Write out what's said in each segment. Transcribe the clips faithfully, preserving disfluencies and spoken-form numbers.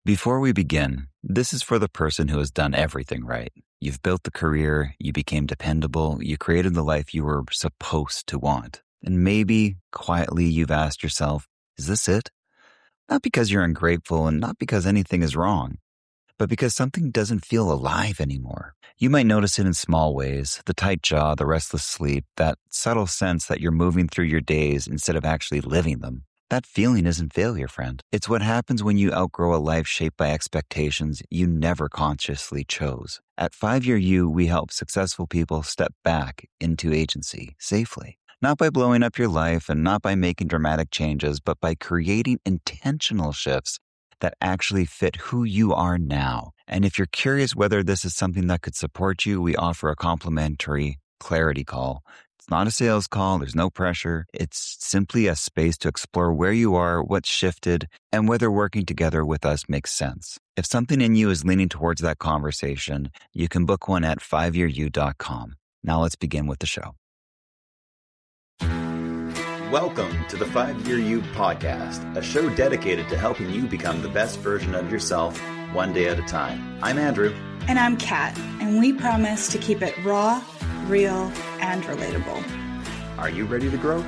Before we begin, this is for the person who has done everything right. You've built the career, you became dependable, you created the life you were supposed to want. And maybe, quietly, you've asked yourself, is this it? Not because you're ungrateful and not because anything is wrong, but because something doesn't feel alive anymore. You might notice it in small ways, the tight jaw, the restless sleep, that subtle sense that you're moving through your days instead of actually living them. That feeling isn't failure, friend. It's what happens when you outgrow a life shaped by expectations you never consciously chose. At five year You, we help successful people step back into agency safely. Not by blowing up your life and not by making dramatic changes, but by creating intentional shifts that actually fit who you are now. And if you're curious whether this is something that could support you, we offer a complimentary clarity call. It's not a sales call. There's no pressure. It's simply a space to explore where you are, what's shifted, and whether working together with us makes sense. If something in you is leaning towards that conversation, you can book one at five year you dot com. Now let's begin with the show. Welcome to the five year You podcast, a show dedicated to helping you become the best version of yourself one day at a time. I'm Andrew. And I'm Kat, and we promise to keep it raw, real, and relatable. Are you ready to grow?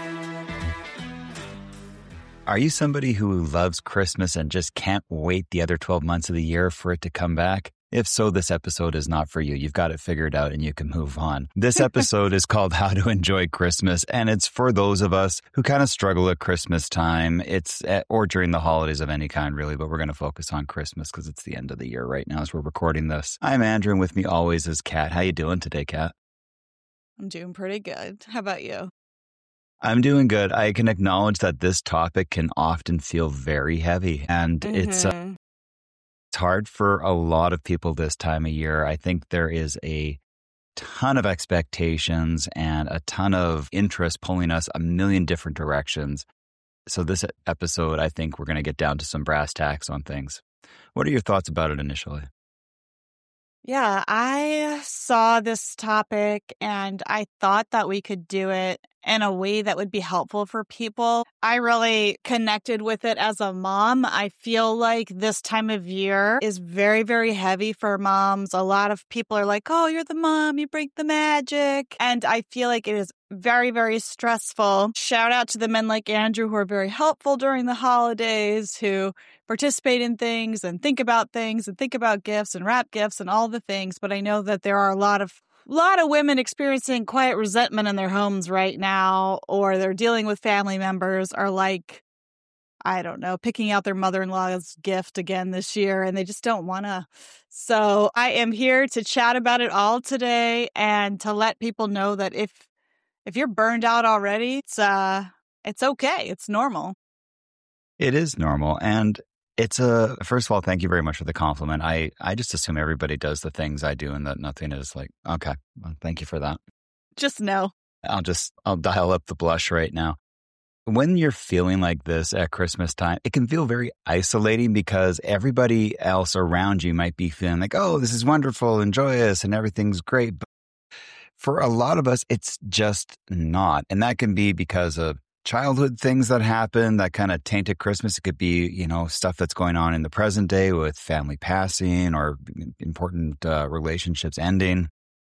Are you somebody who loves Christmas and just can't wait the other twelve months of the year for it to come back? If so, this episode is not for you. You've got it figured out and you can move on. This episode is called How to Enjoy Christmas, and it's for those of us who kind of struggle at Christmas time. It's at, or during the holidays of any kind, really, but we're going to focus on Christmas because it's the end of the year right now as we're recording this. I'm Andrew, and with me always is Kat. How you doing today, Kat? I'm doing pretty good. How about you? I'm doing good. I can acknowledge that this topic can often feel very heavy, and mm-hmm. it's uh, it's hard for a lot of people this time of year. I think there is a ton of expectations and a ton of interest pulling us a million different directions. So this episode, I think we're going to get down to some brass tacks on things. What are your thoughts about it initially? Yeah, I saw this topic and I thought that we could do it in a way that would be helpful for people. I really connected with it as a mom. I feel like this time of year is very, very heavy for moms. A lot of people are like, oh, you're the mom, you bring the magic. And I feel like it is very, very stressful. Shout out to the men like Andrew who are very helpful during the holidays, who participate in things and think about things and think about gifts and wrap gifts and all the things. But I know that there are a lot of A lot of women experiencing quiet resentment in their homes right now, or they're dealing with family members, are like, I don't know, picking out their mother-in-law's gift again this year, and they just don't want to. So I am here to chat about it all today and to let people know that if if you're burned out already, it's uh it's okay. It's normal. It is normal. And It's a, first of all, thank you very much for the compliment. I, I just assume everybody does the things I do and that nothing is like, okay, well, thank you for that. Just no. I'll just, I'll dial up the blush right now. When you're feeling like this at Christmas time, it can feel very isolating because everybody else around you might be feeling like, oh, this is wonderful and joyous and everything's great. But for a lot of us, it's just not. And that can be because of childhood things that happen that kind of tainted Christmas. It could be, you know, stuff that's going on in the present day with family passing or important uh, relationships ending.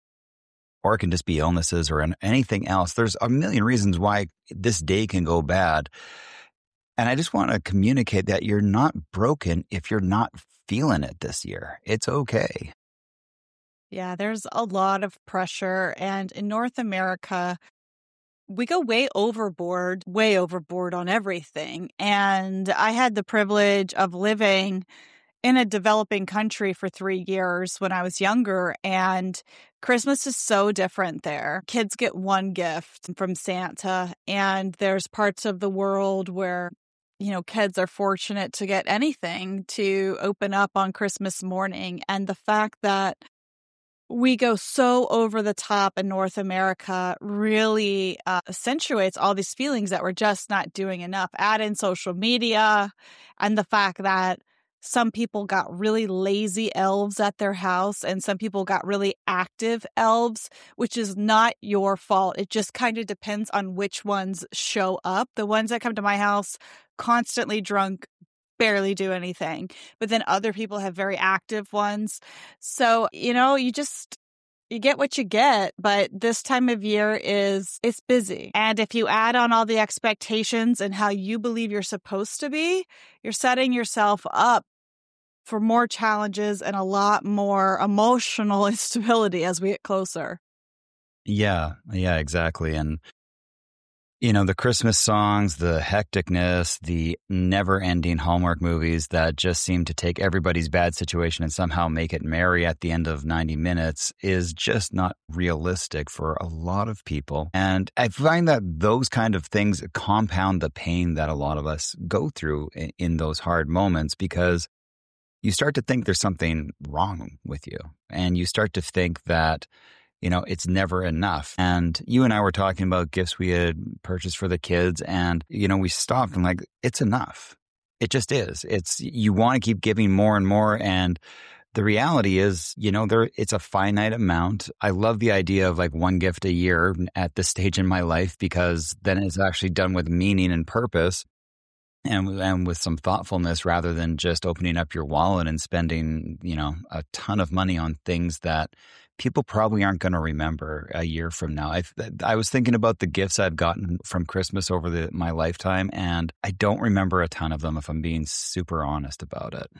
Or it can just be illnesses or anything else. There's a million reasons why this day can go bad. And I just want to communicate that you're not broken if you're not feeling it this year. It's okay. Yeah, there's a lot of pressure. And in North America, we go way overboard, way overboard on everything. And I had the privilege of living in a developing country for three years when I was younger, and Christmas is so different there. Kids get one gift from Santa, and there's parts of the world where, you know, kids are fortunate to get anything to open up on Christmas morning. And the fact that we go so over the top in North America really uh, accentuates all these feelings that we're just not doing enough. Add in social media and the fact that some people got really lazy elves at their house and some people got really active elves, which is not your fault. It just kind of depends on which ones show up. The ones that come to my house constantly drunk barely do anything. But then other people have very active ones. So, you know, you just, you get what you get, but this time of year is, it's busy. And if you add on all the expectations and how you believe you're supposed to be, you're setting yourself up for more challenges and a lot more emotional instability as we get closer. Yeah, yeah, exactly. And, you know, the Christmas songs, the hecticness, the never-ending Hallmark movies that just seem to take everybody's bad situation and somehow make it merry at the end of ninety minutes is just not realistic for a lot of people. And I find that those kind of things compound the pain that a lot of us go through in, in those hard moments, because you start to think there's something wrong with you. And you start to think that, you know, it's never enough. And you and I were talking about gifts we had purchased for the kids. And, you know, we stopped and like, it's enough. It just is. It's, you want to keep giving more and more. And the reality is, you know, there, it's a finite amount. I love the idea of like one gift a year at this stage in my life, because then it's actually done with meaning and purpose. And, and with some thoughtfulness, rather than just opening up your wallet and spending, you know, a ton of money on things that people probably aren't going to remember a year from now. I I was thinking about the gifts I've gotten from Christmas over the, my lifetime, and I don't remember a ton of them, if I'm being super honest about it.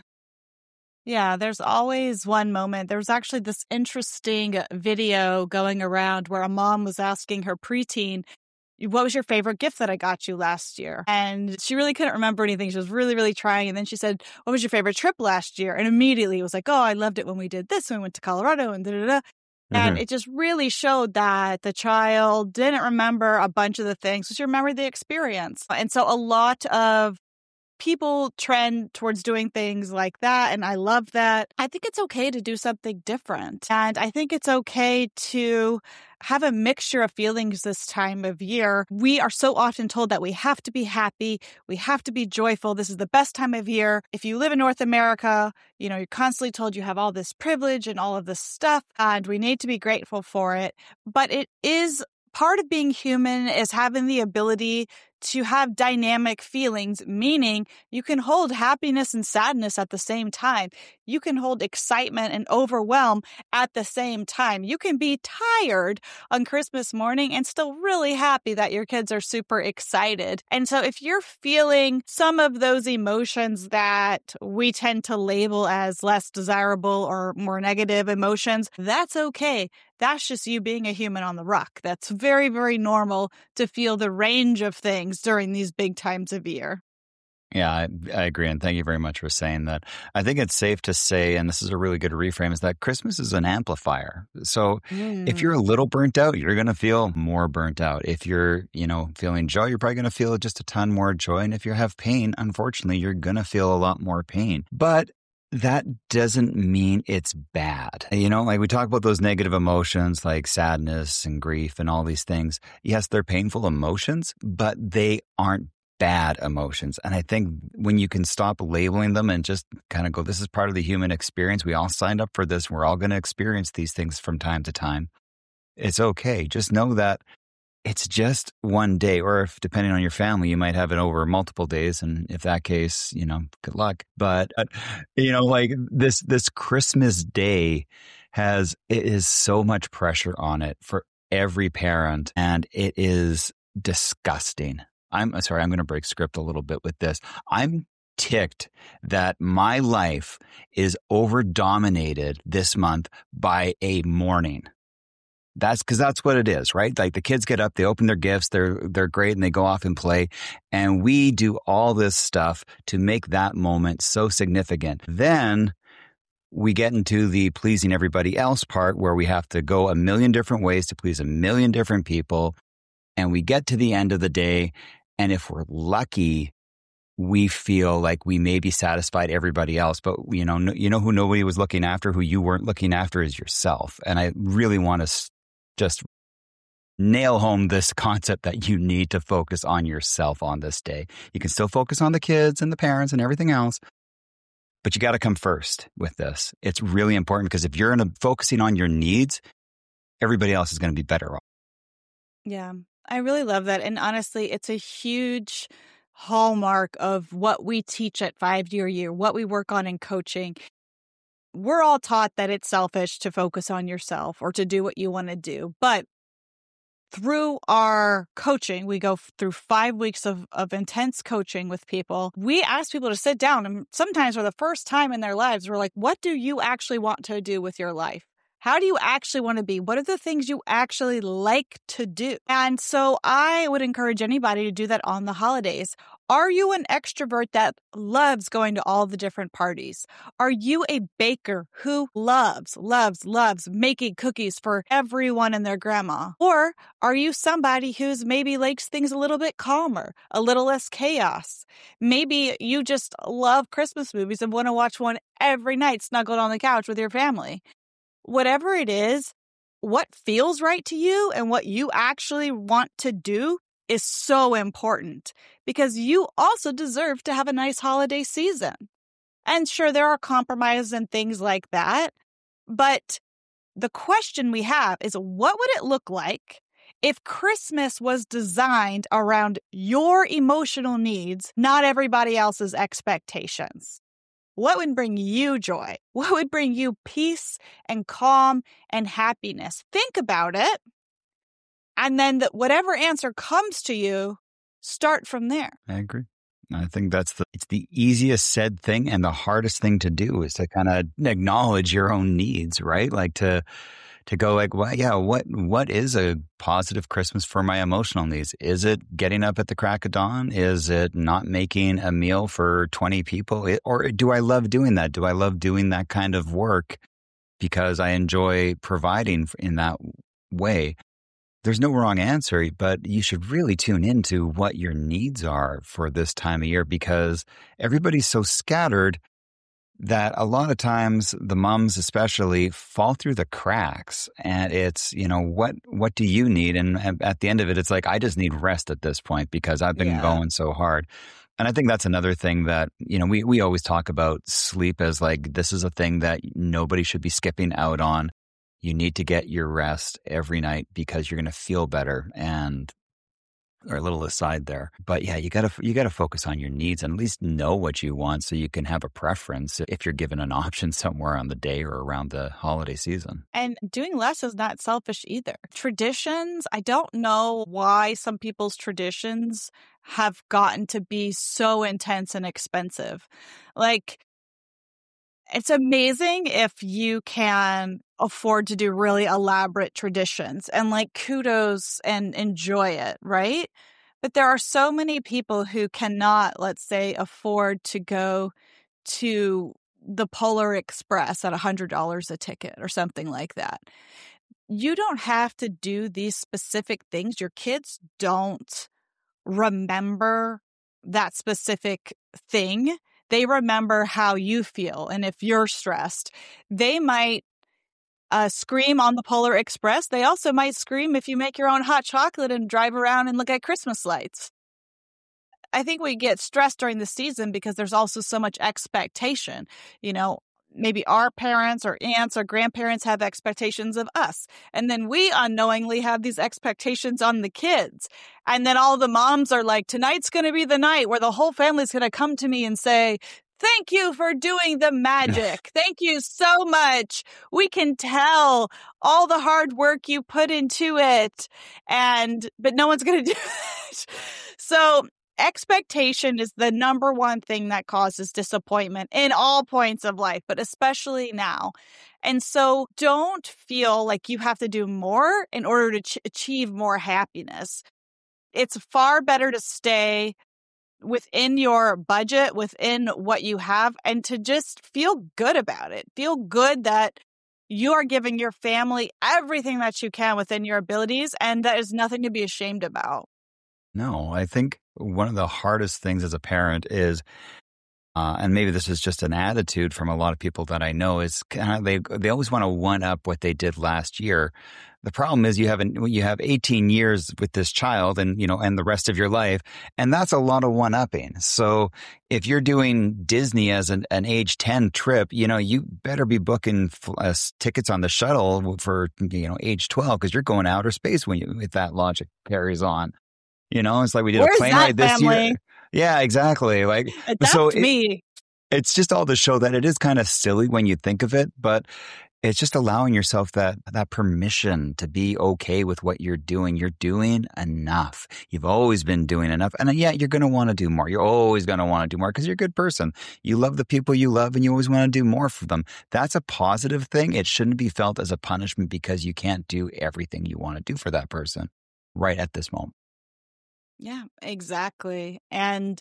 Yeah, there's always one moment. There was actually this interesting video going around where a mom was asking her preteen, what was your favorite gift that I got you last year? And she really couldn't remember anything. She was really, really trying. And then she said, what was your favorite trip last year? And immediately it was like, oh, I loved it when we did this, when we went to Colorado and da da da. And Mhm. it just really showed that the child didn't remember a bunch of the things, but she remembered the experience. And so a lot of people trend towards doing things like that, and I love that. I think it's okay to do something different. And I think it's okay to have a mixture of feelings this time of year. We are so often told that we have to be happy, we have to be joyful. This is the best time of year. If you live in North America, you know, you're constantly told you have all this privilege and all of this stuff, and we need to be grateful for it. But it is part of being human is having the ability to have dynamic feelings, meaning you can hold happiness and sadness at the same time. You can hold excitement and overwhelm at the same time. You can be tired on Christmas morning and still really happy that your kids are super excited. And so if you're feeling some of those emotions that we tend to label as less desirable or more negative emotions, that's okay. That's just you being a human on the rock. That's very, very normal to feel the range of things during these big times of year. Yeah, I, I agree. And thank you very much for saying that. I think it's safe to say, and this is a really good reframe, is that Christmas is an amplifier. So Mm. if you're a little burnt out, you're going to feel more burnt out. If you're, you know, feeling joy, you're probably going to feel just a ton more joy. And if you have pain, unfortunately, you're going to feel a lot more pain. But that doesn't mean it's bad. You know, like we talk about those negative emotions like sadness and grief and all these things. Yes, they're painful emotions, but they aren't bad emotions. And I think when you can stop labeling them and just kind of go, this is part of the human experience. We all signed up for this. We're all going to experience these things from time to time. It's okay. Just know that it's just one day, or if depending on your family, you might have it over multiple days. And if that case, you know, good luck. But, uh, you know, like this, this Christmas day has, it is so much pressure on it for every parent, and it is disgusting. I'm sorry, I'm going to break script a little bit with this. I'm ticked that my life is over dominated this month by a morning. That's because that's what it is, right? Like the kids get up, they open their gifts, they're they're great, and they go off and play. And we do all this stuff to make that moment so significant. Then we get into the pleasing everybody else part, where we have to go a million different ways to please a million different people. And we get to the end of the day, and if we're lucky, we feel like we maybe satisfied everybody else. But, you know, no, you know who nobody was looking after, who you weren't looking after, is yourself. And I really want to just nail home this concept that you need to focus on yourself on this day. You can still focus on the kids and the parents and everything else, but you got to come first with this. It's really important, because if you're in a, focusing on your needs, everybody else is going to be better off. Yeah, I really love that. And honestly, it's a huge hallmark of what we teach at Five Year Year, what we work on in coaching. We're all taught that it's selfish to focus on yourself or to do what you want to do. But through our coaching, we go through five weeks of, of intense coaching with people. We ask people to sit down, and sometimes for the first time in their lives, we're like, what do you actually want to do with your life? How do you actually want to be? What are the things you actually like to do? And so I would encourage anybody to do that on the holidays. Are you an extrovert that loves going to all the different parties? Are you a baker who loves, loves, loves making cookies for everyone and their grandma? Or are you somebody who's maybe likes things a little bit calmer, a little less chaos? Maybe you just love Christmas movies and want to watch one every night snuggled on the couch with your family. Whatever it is, what feels right to you and what you actually want to do is so important, because you also deserve to have a nice holiday season. And sure, there are compromises and things like that, but the question we have is, what would it look like if Christmas was designed around your emotional needs, not everybody else's expectations? What would bring you joy? What would bring you peace and calm and happiness? Think about it. And then the, whatever answer comes to you, start from there. I agree. I think that's the, it's the easiest said thing and the hardest thing to do is to kind of acknowledge your own needs, right? Like to, to go like, well, yeah, what, what is a positive Christmas for my emotional needs? Is it getting up at the crack of dawn? Is it not making a meal for twenty people? It, or do I love doing that? Do I love doing that kind of work because I enjoy providing in that way? There's no wrong answer, but you should really tune into what your needs are for this time of year, because everybody's so scattered that a lot of times the moms especially fall through the cracks. And it's, you know, what what do you need? And at the end of it, it's like, I just need rest at this point because I've been yeah. going so hard. And I think that's another thing that, you know, we, we always talk about sleep as like, this is a thing that nobody should be skipping out on. You need to get your rest every night because you're going to feel better. And or a little aside there, but yeah, you gotta you gotta focus on your needs and at least know what you want so you can have a preference if you're given an option somewhere on the day or around the holiday season. And doing less is not selfish either. Traditions, I don't know why some people's traditions have gotten to be so intense and expensive. Like, it's amazing if you can afford to do really elaborate traditions and like kudos and enjoy it, right? But there are so many people who cannot, let's say, afford to go to the Polar Express at one hundred dollars a ticket or something like that. You don't have to do these specific things. Your kids don't remember that specific thing. They remember how you feel. And if you're stressed, they might uh, scream on the Polar Express. They also might scream if you make your own hot chocolate and drive around and look at Christmas lights. I think we get stressed during the season because there's also so much expectation. You know, maybe our parents or aunts or grandparents have expectations of us. And then we unknowingly have these expectations on the kids. And then all the moms are like, tonight's going to be the night where the whole family's going to come to me and say, thank you for doing the magic. Thank you so much. We can tell all the hard work you put into it. And, but no one's going to do it. So expectation is the number one thing that causes disappointment in all points of life, but especially now. And so don't feel like you have to do more in order to ch- achieve more happiness. It's far better to stay within your budget, within what you have, and to just feel good about it. Feel good that you are giving your family everything that you can within your abilities, and that is nothing to be ashamed about. No, I think one of the hardest things as a parent is, uh, and maybe this is just an attitude from a lot of people that I know, is kind of they they always want to one up what they did last year. The problem is you have an, you have eighteen years with this child, and you know, and the rest of your life, and that's a lot of one upping. So if you're doing Disney as an, an age ten trip, you know, you better be booking uh, tickets on the shuttle for you know age twelve because you're going outer space when you if that logic carries on. You know, it's like we did Where's a plane that ride this family? year. Yeah, exactly. Like, That's so it, me. it's just all to show that it is kind of silly when you think of it, but it's just allowing yourself that that permission to be okay with what you're doing. You're doing enough. You've always been doing enough. And yeah, you're going to want to do more. You're always going to want to do more because you're a good person. You love the people you love and you always want to do more for them. That's a positive thing. It shouldn't be felt as a punishment because you can't do everything you want to do for that person right at this moment. Yeah, exactly. And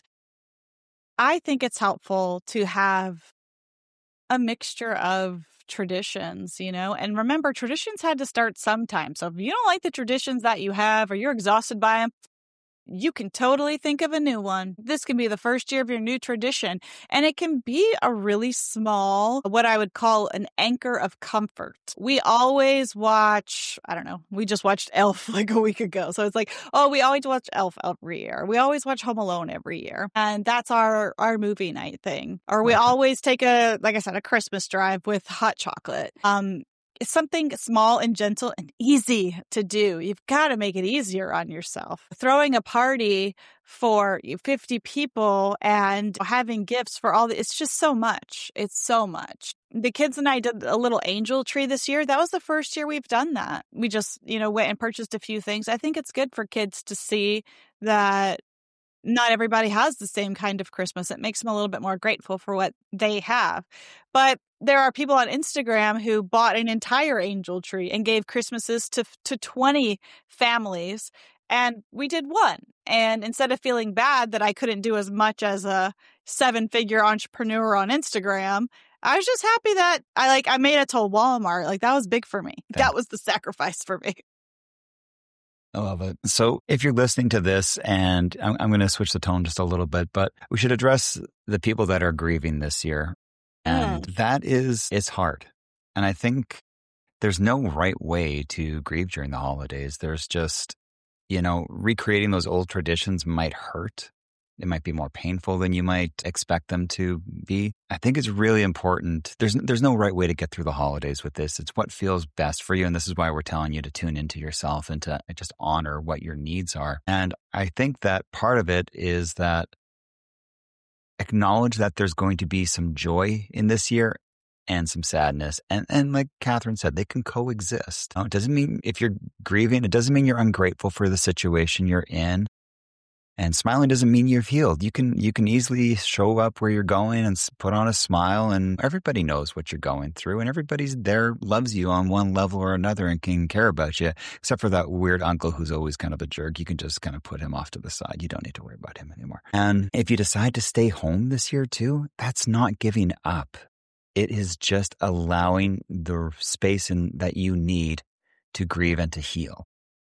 I think it's helpful to have a mixture of traditions, you know, and remember, traditions had to start sometime. So if you don't like the traditions that you have or you're exhausted by them, you can totally think of a new one. This can be the first year of your new tradition, and it can be a really small, what I would call an anchor of comfort. We always watch, I don't know, we just watched Elf like a week ago. So it's like, oh, we always watch Elf every year. We always watch Home Alone every year. And that's our, our movie night thing. Or we always take a, like I said, a Christmas drive with hot chocolate. Um, It's something small and gentle and easy to do. You've got to make it easier on yourself. Throwing a party for fifty people and having gifts for all the, it's just so much. It's so much. The kids and I did a little angel tree this year. That was the first year we've done that. We just, you know, went and purchased a few things. I think it's good for kids to see that not everybody has the same kind of Christmas. It makes them a little bit more grateful for what they have. But there are people on Instagram who bought an entire angel tree and gave Christmases to to twenty families. And we did one. And instead of feeling bad that I couldn't do as much as a seven-figure entrepreneur on Instagram, I was just happy that I like I made it to Walmart. Like that was big for me. That was the sacrifice for me. I love it. So if you're listening to this, and I'm, I'm going to switch the tone just a little bit, but we should address the people that are grieving this year. And mm. that is, it's hard. And I think there's no right way to grieve during the holidays. There's just, you know, recreating those old traditions might hurt. It might be more painful than you might expect them to be. I think it's really important. There's there's no right way to get through the holidays with this. It's what feels best for you. And this is why we're telling you to tune into yourself and to just honor what your needs are. And I think that part of it is that acknowledge that there's going to be some joy in this year and some sadness. And and like Catherine said, they can coexist. It doesn't mean if you're grieving, it doesn't mean you're ungrateful for the situation you're in. And smiling doesn't mean you've healed. You can you can easily show up where you're going and put on a smile, and everybody knows what you're going through, and everybody's there, loves you on one level or another and can care about you, except for that weird uncle who's always kind of a jerk. You can just kind of put him off to the side. You don't need to worry about him anymore. And if you decide to stay home this year too, that's not giving up. It is just allowing the space in, that you need to grieve and to heal.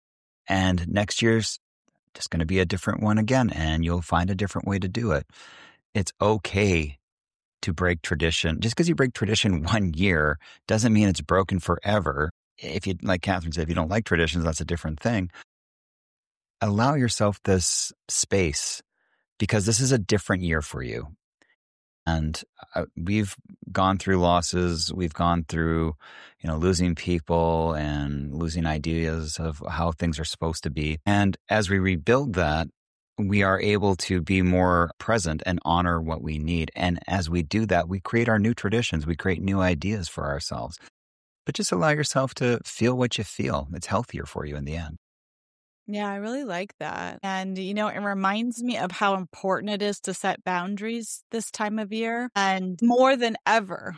And next year's just going to be a different one again, and you'll find a different way to do it. It's okay to break tradition. Just because you break tradition one year doesn't mean it's broken forever. If you, like Catherine said, if you don't like traditions, that's a different thing. Allow yourself this space because this is a different year for you. And uh, we've gone through losses. We've gone through, you know, losing people and losing ideas of how things are supposed to be. And as we rebuild that, we are able to be more present and honor what we need. And as we do that, we create our new traditions. We create new ideas for ourselves. But just allow yourself to feel what you feel. It's healthier for you in the end. Yeah, I really like that. And, you know, it reminds me of how important it is to set boundaries this time of year. And more than ever,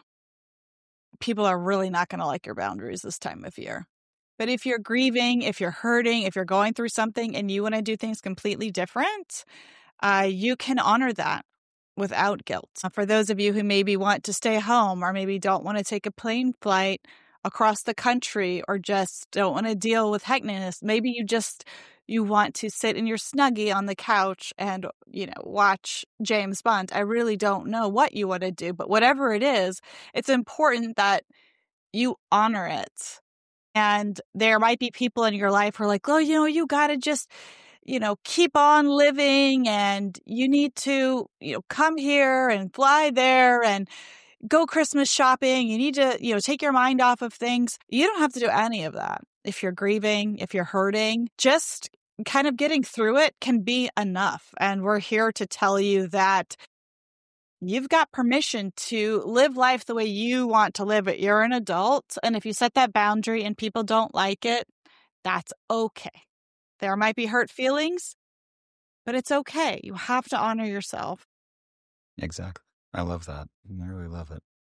people are really not going to like your boundaries this time of year. But if you're grieving, if you're hurting, if you're going through something and you want to do things completely different, uh, you can honor that without guilt. For those of you who maybe want to stay home or maybe don't want to take a plane flight across the country or just don't want to deal with hecticness. Maybe you just, you want to sit in your Snuggie on the couch and, you know, watch James Bond. I really don't know what you want to do, but whatever it is, it's important that you honor it. And there might be people in your life who are like, oh, you know, you got to just, you know, keep on living and you need to, you know, come here and fly there and go Christmas shopping. You need to, you know, take your mind off of things. You don't have to do any of that. If you're grieving, if you're hurting, just kind of getting through it can be enough. And we're here to tell you that you've got permission to live life the way you want to live it. You're an adult. And if you set that boundary and people don't like it, that's okay. There might be hurt feelings, but it's okay. You have to honor yourself. Exactly. I love that. I really love it.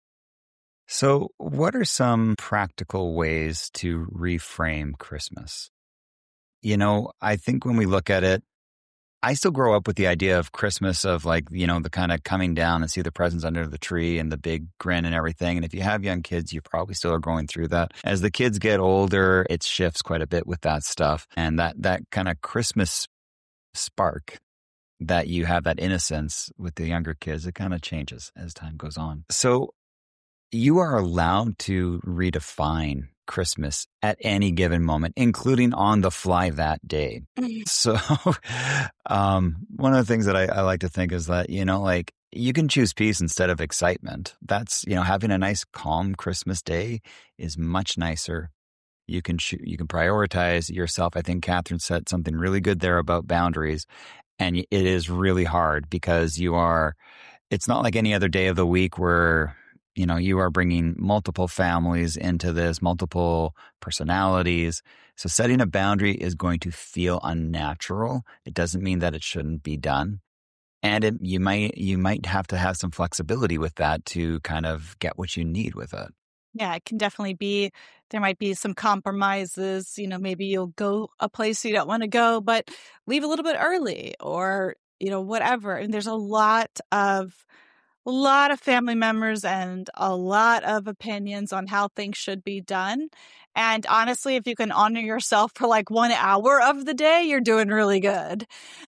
So what are some practical ways to reframe Christmas? You know, I think when we look at it, I still grow up with the idea of Christmas of like, you know, the kind of coming down and see the presents under the tree and the big grin and everything. And if you have young kids, you probably still are going through that. As the kids get older, it shifts quite a bit with that stuff. And that, that kind of Christmas spark that you have, that innocence with the younger kids, it kind of changes as time goes on. So you are allowed to redefine Christmas at any given moment, including on the fly that day. So um, one of the things that I, I like to think is that, you know, like you can choose peace instead of excitement. That's, you know, having a nice, calm Christmas day is much nicer. You can cho- you can prioritize yourself. I think Catherine said something really good there about boundaries. And it is really hard because you are, it's not like any other day of the week where, you know, you are bringing multiple families into this, multiple personalities. So setting a boundary is going to feel unnatural. It doesn't mean that it shouldn't be done. And it, you might you might have to have some flexibility with that to kind of get what you need with it. Yeah, it can definitely be, there might be some compromises. You know, maybe you'll go a place you don't want to go, but leave a little bit early or, you know, whatever. And there's a lot of A lot of family members and a lot of opinions on how things should be done. And honestly, if you can honor yourself for like one hour of the day, you're doing really good.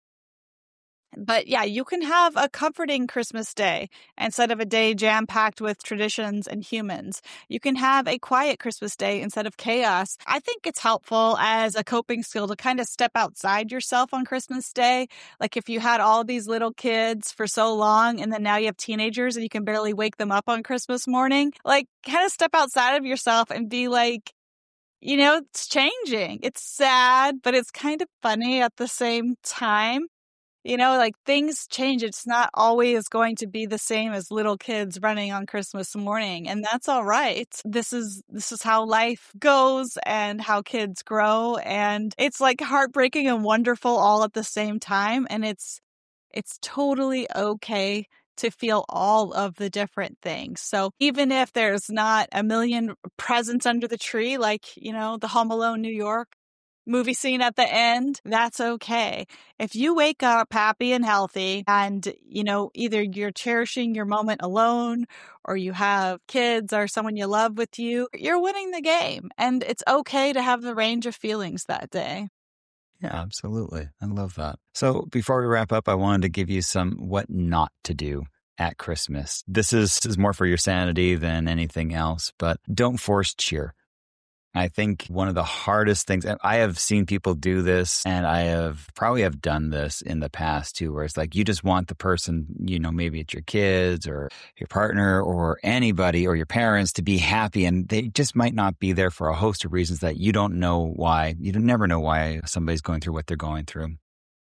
But yeah, you can have a comforting Christmas day instead of a day jam-packed with traditions and humans. You can have a quiet Christmas day instead of chaos. I think it's helpful as a coping skill to kind of step outside yourself on Christmas Day. Like if you had all these little kids for so long and then now you have teenagers and you can barely wake them up on Christmas morning, like kind of step outside of yourself and be like, you know, it's changing. It's sad, but it's kind of funny at the same time. You know, like things change. It's not always going to be the same as little kids running on Christmas morning. And that's all right. This is, this is how life goes and how kids grow. And it's like heartbreaking and wonderful all at the same time. And it's, it's totally okay to feel all of the different things. So even if there's not a million presents under the tree, like, you know, the Home Alone New York movie scene at the end, that's okay. If you wake up happy and healthy and, you know, either you're cherishing your moment alone or you have kids or someone you love with you, you're winning the game. And it's okay to have the range of feelings that day. Yeah, absolutely. I love that. So before we wrap up, I wanted to give you some what not to do at Christmas. This is, this is more for your sanity than anything else, but don't force cheer. I think one of the hardest things, and I have seen people do this, and I have probably have done this in the past too, where it's like you just want the person, you know, maybe it's your kids or your partner or anybody or your parents to be happy, and they just might not be there for a host of reasons that you don't know why. You don't never know why somebody's going through what they're going through.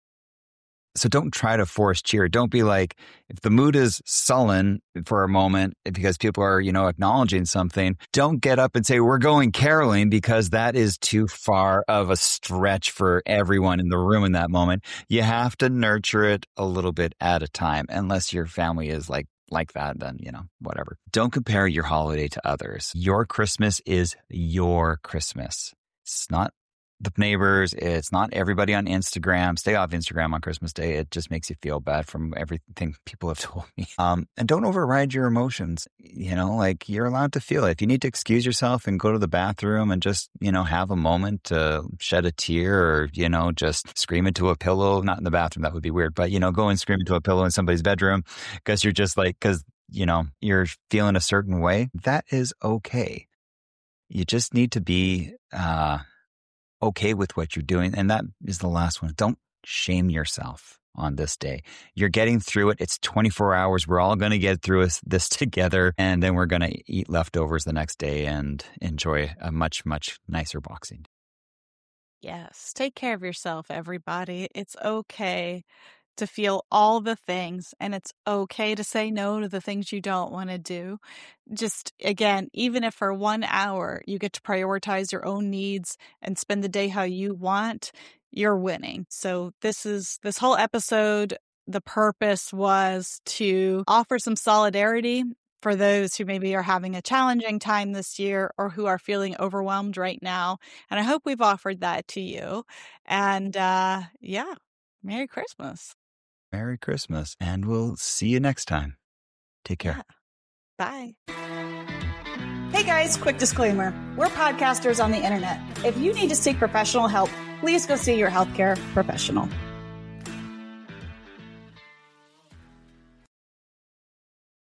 So don't try to force cheer. Don't be like, if the mood is sullen for a moment because people are, you know, acknowledging something, don't get up and say, we're going caroling, because that is too far of a stretch for everyone in the room in that moment. You have to nurture it a little bit at a time, unless your family is like, like that, then, you know, whatever. Don't compare your holiday to others. Your Christmas is your Christmas. It's not the neighbors. It's not everybody on Instagram. Stay off Instagram on Christmas Day. It just makes you feel bad from everything people have told me. Um, and don't override your emotions. You know, like you're allowed to feel it. If you need to excuse yourself and go to the bathroom and just, you know, have a moment to shed a tear or, you know, just scream into a pillow, not in the bathroom, that would be weird, but, you know, go and scream into a pillow in somebody's bedroom because you're just like, because, you know, you're feeling a certain way. That is okay. You just need to be, uh, okay with what you're doing. And that is the last one. Don't shame yourself on this day. You're getting through it. It's twenty-four hours. We're all going to get through this together. And then we're going to eat leftovers the next day and enjoy a much, much nicer Boxing Day. Yes. Take care of yourself, everybody. It's okay to feel all the things, and it's okay to say no to the things you don't want to do. Just again, even if for one hour you get to prioritize your own needs and spend the day how you want, you're winning. So this is this whole episode, the purpose was to offer some solidarity for those who maybe are having a challenging time this year or who are feeling overwhelmed right now. And I hope we've offered that to you. And uh, yeah, Merry Christmas. Merry Christmas, and we'll see you next time. Take care. Yeah. Bye. Hey guys, quick disclaimer. We're podcasters on the internet. If you need to seek professional help, please go see your healthcare professional.